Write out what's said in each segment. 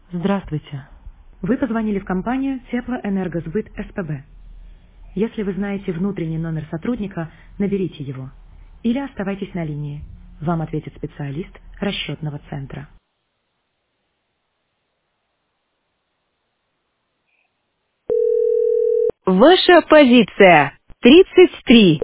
Здравствуйте. Вы позвонили в компанию Теплоэнергосбыт СПБ. Если вы знаете внутренний номер сотрудника, наберите его. Или оставайтесь на линии. Вам ответит специалист расчетного центра. Ваша позиция 33.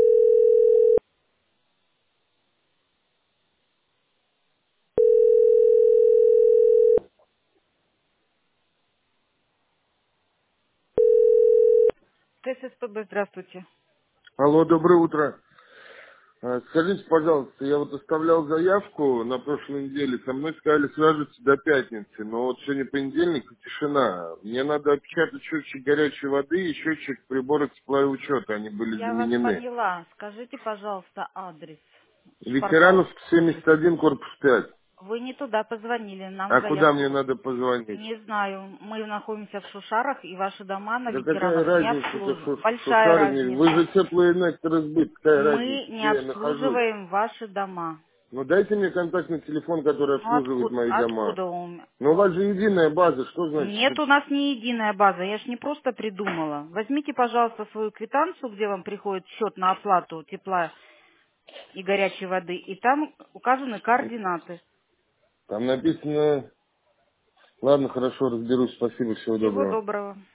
ТССПБ, здравствуйте. Алло, доброе утро. Скажите, пожалуйста, я вот оставлял заявку на прошлой неделе, со мной сказали свяжутся до пятницы, но вот сегодня понедельник и тишина. Мне надо опечатать счетчик горячей воды и счетчик прибора теплоучета, они были Я вас заменены. поняла. Скажите, пожалуйста, адрес Ветеранов Шпаргаловский комплекс. 71, корпус 5. Вы не туда позвонили, нам А куда мне заявку. надо позвонить? Не знаю, мы находимся в Шушарах, и ваши дома на Да какая ветеранов не разница-то, обслуживают. Большая Шушары, вы разница. же теплоэнергосбыт, какая разница, Мы не где я нахожусь? обслуживаем ваши дома. Ну дайте мне контактный телефон, который Ну обслуживает мои дома. откуда у меня? Но у вас же единая база, что значит? Нет, у нас не единая база, я ж не просто придумала. Возьмите, пожалуйста, свою квитанцию, где вам приходит счет на оплату тепла и горячей воды, и там указаны координаты. Там написано... Ладно, хорошо, разберусь. Спасибо, всего Всего доброго. доброго.